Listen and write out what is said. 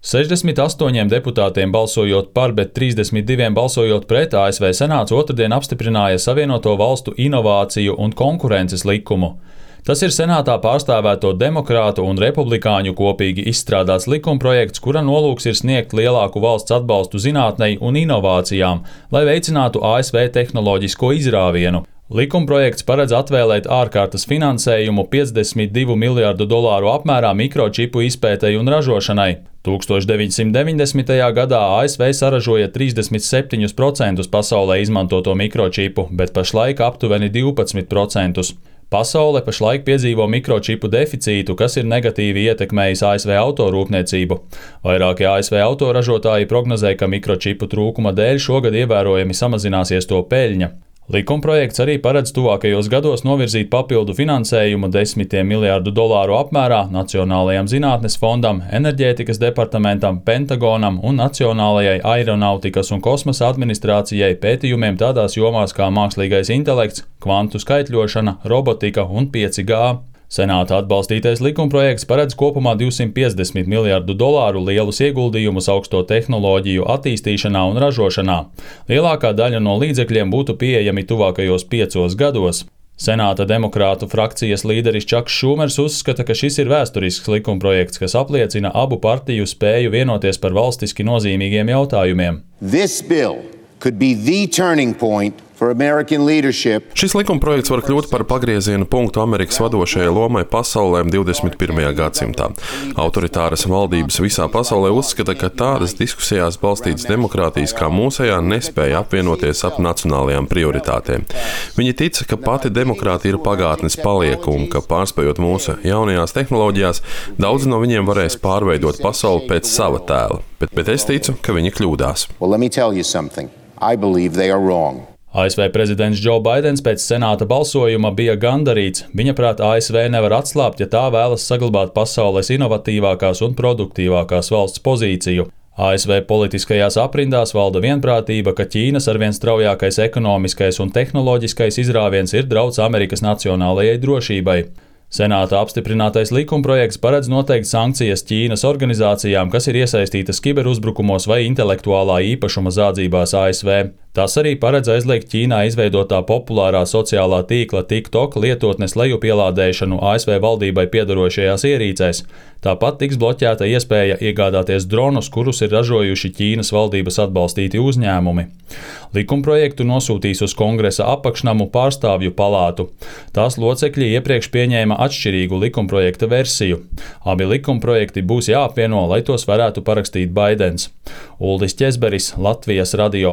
68 deputātiem balsojot par, bet 32 balsojot pret, ASV Senāts otrdien apstiprināja Savienoto Valstu inovāciju un konkurences likumu. Tas ir Senātā pārstāvēto demokrātu un republikāņu kopīgi izstrādāts likumprojekts, kura nolūks ir sniegt lielāku valsts atbalstu zinātnei un inovācijām, lai veicinātu ASV tehnoloģisko izrāvienu. Likumprojekts paredz atvēlēt ārkārtas finansējumu $52 miljārdu apmērā mikročipu izpētei un ražošanai. 1990. gadā ASV saražoja 37% pasaulē izmantoto mikročipu, bet pašlaik aptuveni 12%. Pasaule pašlaik piedzīvo mikročipu deficītu, kas ir negatīvi ietekmējis ASV autorūpniecību. Vairākie ASV autoražotāji prognozē, ka mikročipu trūkuma dēļ šogad ievērojami samazināsies to peļņa. Likumprojekts arī paredz tuvākajos gados novirzīt papildu finansējumu $10 miljārdu apmērā Nacionālajam zinātnes fondam, enerģētikas departamentam, Pentagonam un Nacionālajai aeronautikas un kosmosa administrācijai pētījumiem tādās jomās kā mākslīgais intelekts, kvantu skaitļošana, robotika un 5G. Senāta atbalstītais likumprojekts paredz kopumā $250 miljārdu lielus ieguldījumus augsto tehnoloģiju attīstīšanā un ražošanā. Lielākā daļa no līdzekļiem būtu pieejami tuvākajos 5 gados. Senāta demokrātu frakcijas līderis Čaks Šūmers uzskata, ka šis ir vēsturisks likumprojekts, kas apliecina abu partiju spēju vienoties par valstiski nozīmīgiem jautājumiem. This bill could be the turning point for American leadership. Šis likumprojekts var kļūt par pagrieziena punktu Amerikas vadošajai lomai pasaulē 21. gadsimtā. Autoritāras valdības visā pasaulē uzskata, ka tādas diskusijās balstītas demokrātijas kā mūsējā nespēja apvienoties ap nacionālajām prioritātēm. Viņi tic, ka pati demokrātija ir pagātnes palieka un ka pārspējot mūsu jaunajās tehnoloģijās, daudz no viņiem varēs pārveidot pasauli pēc sava tēla. Bet es ticu, ka viņi kļūdās. Well, let me tell you something. I believe they are wrong. ASV prezidents Džo Baidens pēc Senāta balsojuma bija gandarīts. Viņa prāt ASV nevar atslābt, ja tā vēlas saglabāt pasaules inovatīvākās un produktīvākās valsts pozīciju. ASV politiskajās aprindās valda vienprātība, ka Ķīnas arvien straujākais ekonomiskais un tehnoloģiskais izrāviens ir drauds Amerikas nacionālajai drošībai. Senāta apstiprinātais likumprojekts paredz noteikt sankcijas Ķīnas organizācijām, kas ir iesaistītas kiberuzbrukumos vai intelektuālā īpašuma zādzībās ASV. Tas arī paredz aizliegt Ķīnā izveidotā populārā sociālā tīkla TikTok lietotnes lejupielādēšanu ASV valdībai piedarošajās ierīcēs. Tāpat tiks bloķēta iespēja iegādāties dronus, kurus ir ražojuši Ķīnas valdības atbalstīti uzņēmumi. Likumprojektu nosūtīs uz Kongresa apakšnamu pārstāvju palātu. Tās locekļi iepriekš pieņēma atšķirīgu likumprojekta versiju. Abi likumprojekti būs jāapvieno, lai tos varētu parakstīt Baidens. Uldis Ķezberis, Latvijas radio.